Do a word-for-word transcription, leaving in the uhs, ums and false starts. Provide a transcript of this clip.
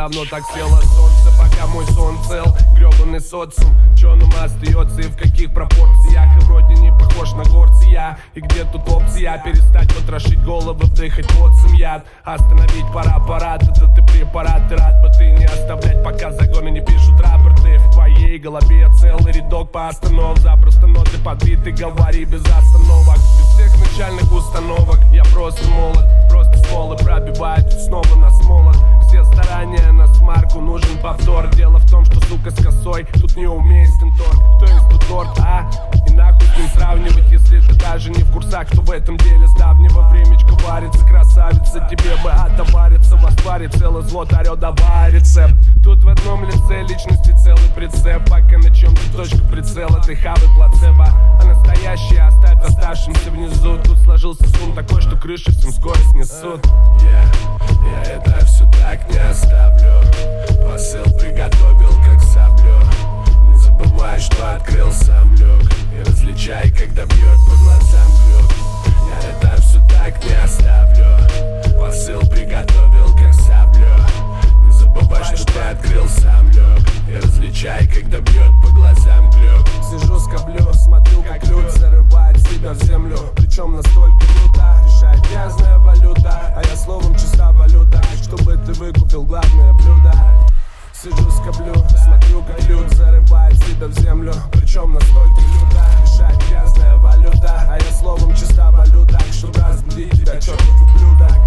давно так село солнце, пока мой сон цел. Гребаный социум, чё нам остается и в каких пропорциях. И вроде не похож на горца я. И где тут опция? Перестать потрошить головы, вдыхать плотцем яд. Остановить пора аппарат, это ты препарат. Ты рад бы ты не оставлять, пока загоны не пишут рапорты. В твоей голове целый рядок по останов. Запросто ноты подбиты, говори без остановок. Без всех начальных установок. Я просто молод, просто смолы пробивают снова на смолот. Все старания на смарку, нужен повтор. Дело в том, что, сука, с косой тут неуместен торг. Кто из тут торт, а? И нахуй с ним сравнивать, если ты даже не в курсах, кто в этом деле с давнего времечка варится. Красавица, тебе бы отовариться, в аспаре целое зло тарё, давай рецепт. Тут в одном лице личности целый прицеп. Пока на чем-то точка прицела, ты хавай плацебо. А настоящее оставь оставшимся внизу. Тут сложился сум такой, что крыши всем скоро снесут. Yeah, я это все так не оставлю. Посыл приготовил как саблю. Не забывай, что открыл сам люк. И различай, когда бьет по глазам глюк. Я это все так не оставлю. Посыл приготовил как саблю. Не забывай, что ты открыл сам люк. И различай, когда бьет по глазам глюк. Сижу, скоблю, смотрю, как ключ зарывает себя в землю. Причем настолько круто, решает грязная валюта. А я словом чиста валюта, чтобы ты выкупил главное блюдо. Сижу, скоблю, смотрю, как ключ зарывает себя в землю. Причем настолько люто, решает грязная валюта. А я словом чиста валюта, чтобы разбудить тебя, чертов ублюдок.